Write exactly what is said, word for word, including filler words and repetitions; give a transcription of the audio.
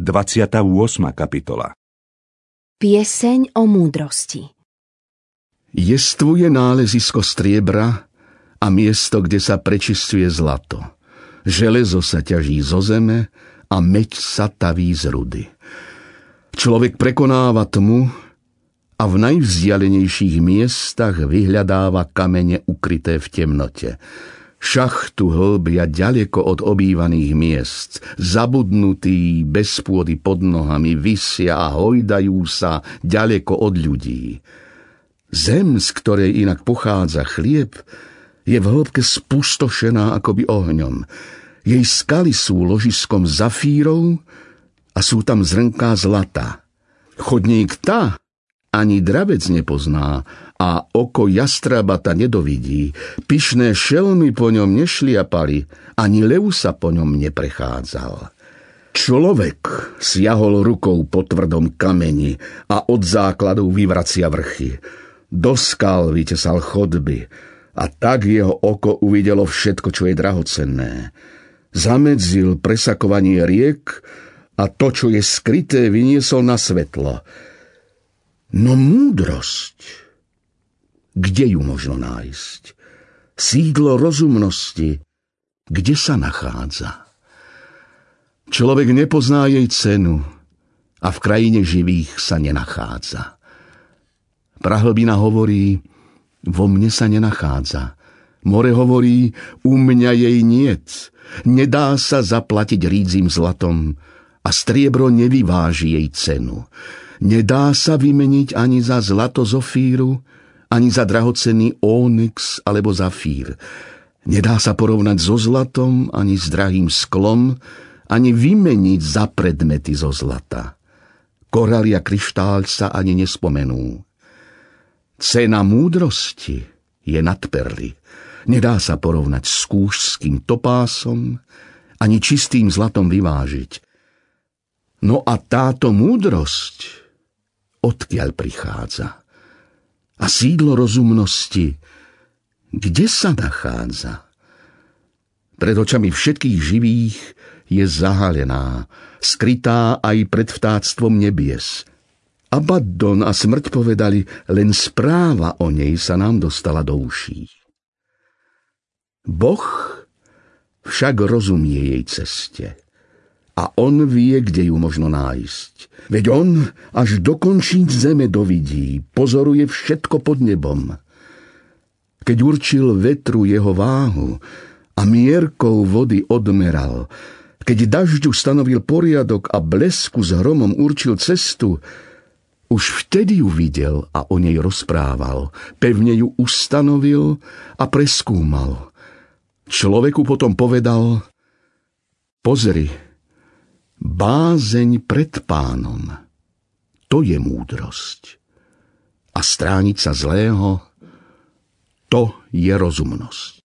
dvadsiata ôsma kapitola. Pieseň o múdrosti. Jestvuje nálezisko striebra a miesto, kde sa prečisťuje zlato. Železo sa ťaží zo zeme a meď sa taví z rudy. Človek prekonáva tmu a v najvzdialenejších miestach vyhľadáva kamene ukryté v temnote. Šachtu hlbia ďaleko od obývaných miest, zabudnutí bez pôdy pod nohami, visia a hojdajú sa ďaleko od ľudí. Zem, z ktorej inak pochádza chlieb, je v hĺbke spustošená akoby ohňom. Jej skaly sú ložiskom zafírov a sú tam zrnká zlata. Chodník tá ani dravec nepozná a oko jastrabata nedovidí. Pyšné šelmy po ňom nešliapali, ani lev sa po ňom neprechádzal. Človek siahol rukou po tvrdom kameni a od základov vyvracia vrchy. Do skal vytesal chodby a tak jeho oko uvidelo všetko, čo je drahocenné. Zamedzil presakovanie riek a to, čo je skryté, vyniesol na svetlo. No múdrosť, kde ju možno nájsť? Sídlo rozumnosti, kde sa nachádza? Človek nepozná jej cenu a v krajine živých sa nenachádza. Prahlbina hovorí, vo mne sa nenachádza. More hovorí, u mňa jej niet. Nedá sa zaplatiť rídzim zlatom a striebro nevyváži jej cenu. Nedá sa vymeniť ani za zlato z Ofíru, ani za drahocenný ónyx alebo zafír. Nedá sa porovnať so zlatom, ani s drahým sklom, ani vymeniť za predmety zo zlata. Korál a kryštál sa ani nespomenú. Cena múdrosti je nad perly. Nedá sa porovnať s kúšským topásom, ani čistým zlatom vyvážiť. No a táto múdrosť odkiaľ prichádza? A sídlo rozumnosti, kde sa nachádza? Pred očami všetkých živých je zahalená, skrytá aj pred vtáctvom nebies. Abaddon a smrť povedali, len správa o nej sa nám dostala do uší. Boh však rozumie jej ceste. A on vie, kde ju možno nájsť. Veď on až do končíc zeme dovidí, pozoruje všetko pod nebom. Keď určil vetru jeho váhu a mierkou vody odmeral, keď dažďu stanovil poriadok a blesku s hromom určil cestu, už vtedy ju videl a o nej rozprával, pevne ju ustanovil a preskúmal. Človeku potom povedal, pozri, bázeň pred Pánom, to je múdrosť. A strániť sa zlého, to je rozumnosť.